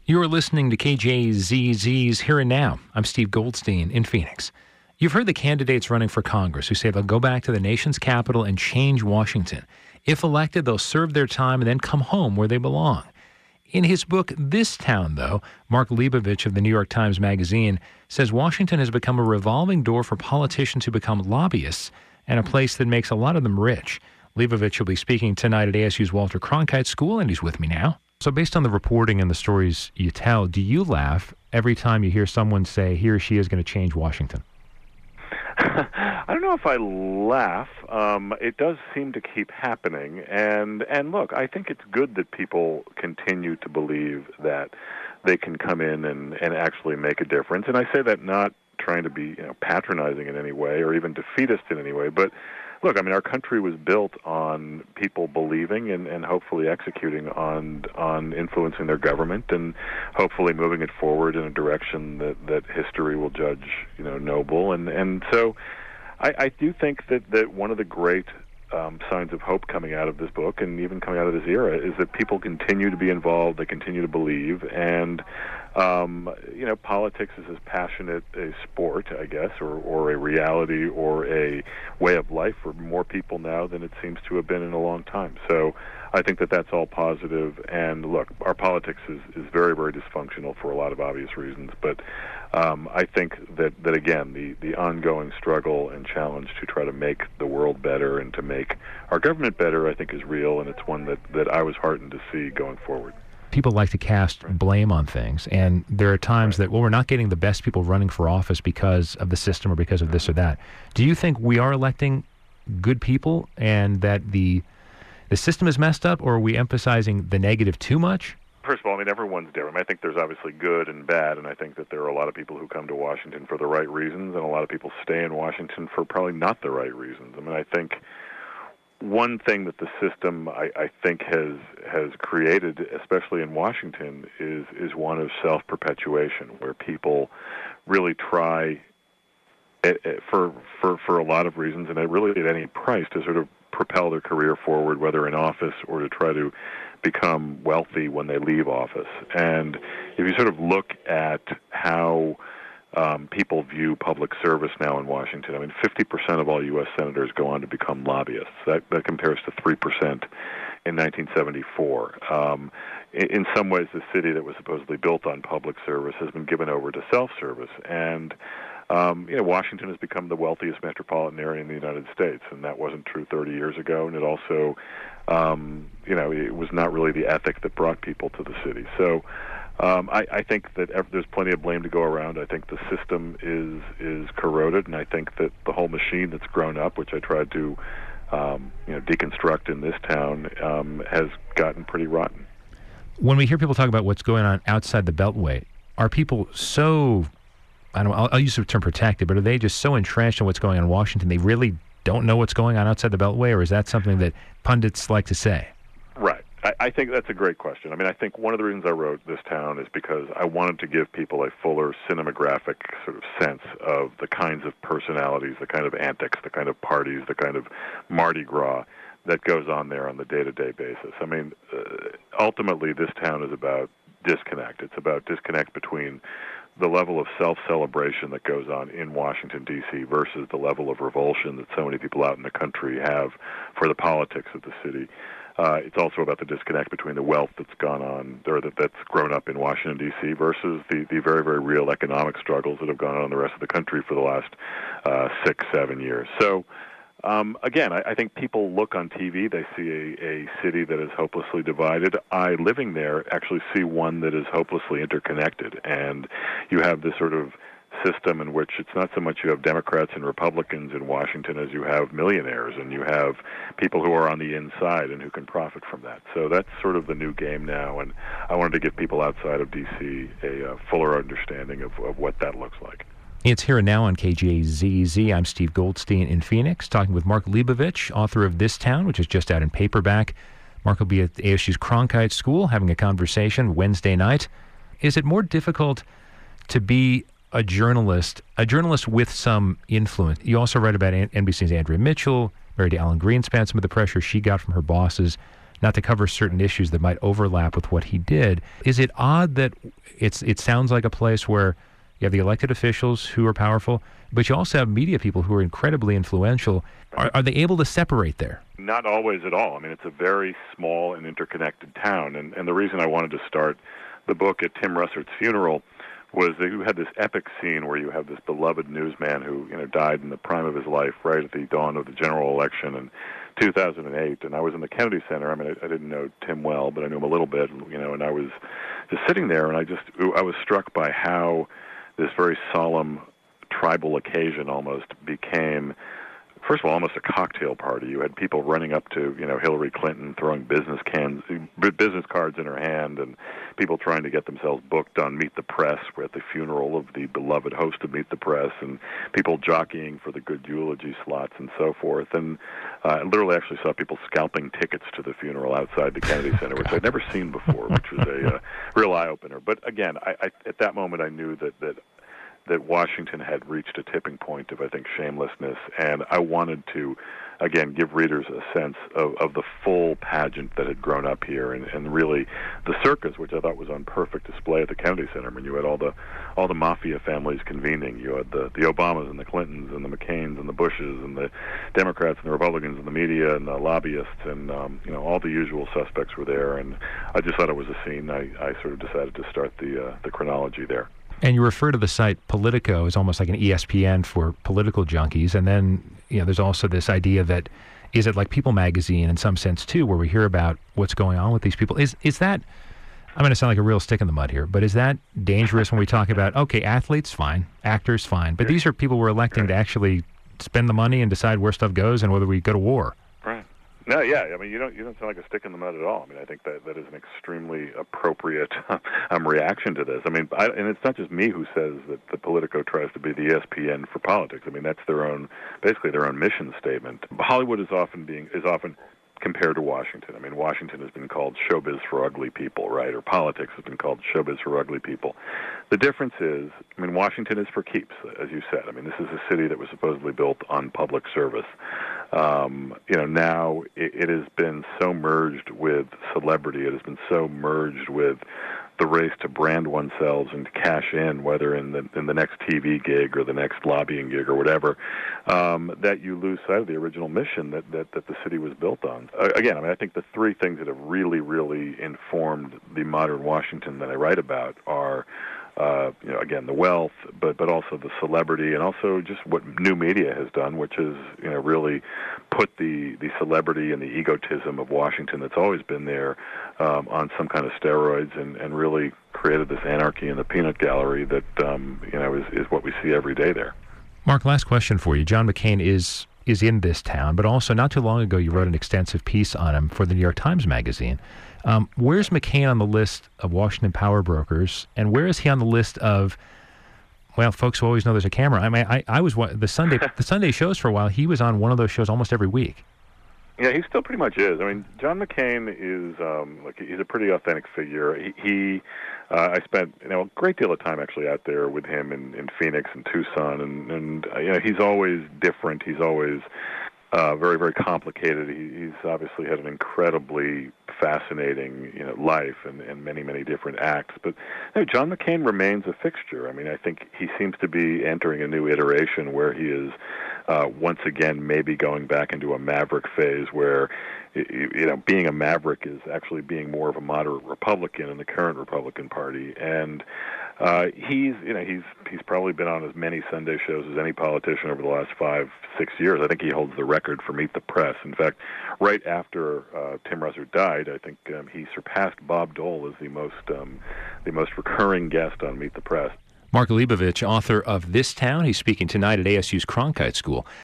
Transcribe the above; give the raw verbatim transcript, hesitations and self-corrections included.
You're listening to K J Z Z's Here and Now. I'm Steve Goldstein in Phoenix. You've heard the candidates running for Congress who say they'll go back to the nation's capital and change Washington. If elected, they'll serve their time and then come home where they belong. In his book, This Town, though, Mark Leibovich of the New York Times Magazine says Washington has become a revolving door for politicians who become lobbyists and a place that makes a lot of them rich. Leibovich will be speaking tonight at A S U's Walter Cronkite School, and he's with me now. So based on the reporting and the stories you tell, do you laugh every time you hear someone say he or she is going to change Washington? I don't know if I laugh. Um, it does seem to keep happening. And, and look, I think it's good that people continue to believe that they can come in and, and actually make a difference. And I say that not trying to be you know, patronizing in any way or even defeatist in any way, but look, I mean, our country was built on people believing and, and hopefully executing on on influencing their government and hopefully moving it forward in a direction that, that history will judge, you know, noble. And, and so I, I do think that, that one of the great um, signs of hope coming out of this book and even coming out of this era is that people continue to be involved, they continue to believe, and Um, you know, politics is as passionate a sport, I guess, or, or a reality or a way of life for more people now than it seems to have been in a long time. So I think that that's all positive. And look, our politics is, is very, very dysfunctional for a lot of obvious reasons. But um, I think that, that again, the, the ongoing struggle and challenge to try to make the world better and to make our government better, I think is real. And it's one that, that I was heartened to see going forward. People like to cast blame on things, and there are times that, well, we're not getting the best people running for office because of the system or because of this or that. Do you think we are electing good people and that the the system is messed up, or are we emphasizing the negative too much? First of all, I mean, everyone's different. I think there's obviously good and bad, and I think that there are a lot of people who come to Washington for the right reasons, and a lot of people stay in Washington for probably not the right reasons. I mean, I think one thing that the system, I, I think, has has created, especially in Washington, is is one of self-perpetuation, where people really try, it, it, for for for a lot of reasons, and really at any price, to sort of propel their career forward, whether in office or to try to become wealthy when they leave office. And if you sort of look at how Um, people view public service now in Washington. I mean, fifty percent of all U S senators go on to become lobbyists. That, that compares to three percent in nineteen seventy-four. Um, in, in some ways, the city that was supposedly built on public service has been given over to self-service. And, um, you know, Washington has become the wealthiest metropolitan area in the United States, and that wasn't true thirty years ago. And it also, um, you know, it was not really the ethic that brought people to the city. So, Um, I, I think that ev- there's plenty of blame to go around. I think the system is is corroded, and I think that the whole machine that's grown up, which I tried to um, you know, deconstruct in this town, um, has gotten pretty rotten. When we hear people talk about what's going on outside the Beltway, are people so, I don't know, I'll, I'll use the term protected, but are they just so entrenched in what's going on in Washington, they really don't know what's going on outside the Beltway, or is that something that pundits like to say? Right. I, I think that's a great question. I mean, I think one of the reasons I wrote This Town is because I wanted to give people a fuller cinematographic sort of sense of the kinds of personalities, the kind of antics, the kind of parties, the kind of Mardi Gras that goes on there on the day-to-day basis. I mean, uh, ultimately, this town is about disconnect. It's about disconnect between the level of self-celebration that goes on in Washington, D C versus the level of revulsion that so many people out in the country have for the politics of the city. Uh, it's also about the disconnect between the wealth that's gone on, or that, that's grown up in Washington, D C versus the, the very, very real economic struggles that have gone on in the rest of the country for the last uh, six, seven years. So, um, again, I, I think people look on T V, they see a, a city that is hopelessly divided. I, living there, actually see one that is hopelessly interconnected. And you have this sort of system in which it's not so much you have Democrats and Republicans in Washington as you have millionaires, and you have people who are on the inside and who can profit from that. So that's sort of the new game now, and I wanted to give people outside of D C a uh, fuller understanding of, of what that looks like. It's Here and Now on K J Z Z. I'm Steve Goldstein in Phoenix, talking with Mark Leibovich, author of This Town, which is just out in paperback. Mark will be at A S U's Cronkite School having a conversation Wednesday night. Is it more difficult to be a journalist, a journalist with some influence? You also write about N B C's Andrea Mitchell, married to Alan Greenspan, some of the pressure she got from her bosses not to cover certain issues that might overlap with what he did. Is it odd that it's it sounds like a place where you have the elected officials who are powerful, but you also have media people who are incredibly influential? Are, are they able to separate there? Not always at all. I mean, it's a very small and interconnected town, and, and the reason I wanted to start the book at Tim Russert's funeral was that you had this epic scene where you have this beloved newsman who, you know, died in the prime of his life right at the dawn of the general election in two thousand eight. And I was in the Kennedy Center. I mean, I, I didn't know Tim well, but I knew him a little bit, you know, and I was just sitting there, and I just, I was struck by how this very solemn tribal occasion almost became, first of all, almost a cocktail party. You had people running up to, you know, Hillary Clinton, throwing business cans, business cards in her hand, and people trying to get themselves booked on Meet the Press. We're at the funeral of the beloved host of Meet the Press, and people jockeying for the good eulogy slots and so forth. And uh, I literally actually saw people scalping tickets to the funeral outside the Kennedy Center, which I'd never seen before, which was a uh, real eye-opener. But again, I, I, at that moment I knew that that that Washington had reached a tipping point of, I think, shamelessness, and I wanted to, again, give readers a sense of, of the full pageant that had grown up here, and, and really the circus, which I thought was on perfect display at the Kennedy Center. I mean, you had all the all the mafia families convening. You had the, the Obamas and the Clintons and the McCains and the Bushes and the Democrats and the Republicans and the media and the lobbyists, and um, you know, all the usual suspects were there. And I just thought it was a scene. I, I sort of decided to start the uh, the chronology there. And you refer to the site Politico as almost like an E S P N for political junkies. And then, you know, there's also this idea that, is it like People magazine in some sense too, where we hear about what's going on with these people? Is is that, I'm going to sound like a real stick in the mud here, but is that dangerous when we talk about, okay, athletes, fine, actors, fine, but these are people we're electing to actually spend the money and decide where stuff goes and whether we go to war? Right. No, yeah. I mean, you don't you don't sound like a stick in the mud at all. I mean, I think that that is an extremely appropriate um, reaction to this. I mean, I, and it's not just me who says that the Politico tries to be the E S P N for politics. I mean, that's their own, basically their own mission statement. Hollywood is often being is often compared to Washington. I mean, Washington has been called showbiz for ugly people, right? Or politics has been called showbiz for ugly people. The difference is, I mean, Washington is for keeps, as you said. I mean, this is a city that was supposedly built on public service. Um, you know, now it, it has been so merged with celebrity. It has been so merged with the race to brand oneself and to cash in, whether in the in the next T V gig or the next lobbying gig or whatever, um, that you lose sight of the original mission that, that, that the city was built on. Uh, again, I mean, I think the three things that have really, really informed the modern Washington that I write about are, Uh, you know, again, the wealth, but but also the celebrity, and also just what new media has done, which is, you know, really put the, the celebrity and the egotism of Washington that's always been there um, on some kind of steroids, and, and really created this anarchy in the peanut gallery that um, you know is, is what we see every day there. Mark, last question for you. John McCain is is in this town, but also not too long ago you wrote an extensive piece on him for the New York Times Magazine. Um, where's McCain on the list of Washington power brokers, and where is he on the list of, well, folks who always know there's a camera? I mean, I, I was the Sunday the Sunday shows for a while. He was on one of those shows almost every week. Yeah, he still pretty much is. I mean, John McCain is um, like he's a pretty authentic figure. He, he uh, I spent you know a great deal of time actually out there with him in, in Phoenix and Tucson, and and uh, you know he's always different. He's always Uh, very, very complicated. He, he's obviously had an incredibly fascinating, you know, life and, and many, many different acts. But you know, John McCain remains a fixture. I mean, I think he seems to be entering a new iteration where he is uh, once again maybe going back into a maverick phase where, you know, being a maverick is actually being more of a moderate Republican in the current Republican Party. And uh, he's, you know, he's he's probably been on as many Sunday shows as any politician over the last five, six years. I think he holds the record for Meet the Press. In fact, right after uh, Tim Russert died, I think um, he surpassed Bob Dole as the most um, the most recurring guest on Meet the Press. Mark Leibovich, author of This Town, he's speaking tonight at A S U's Cronkite School.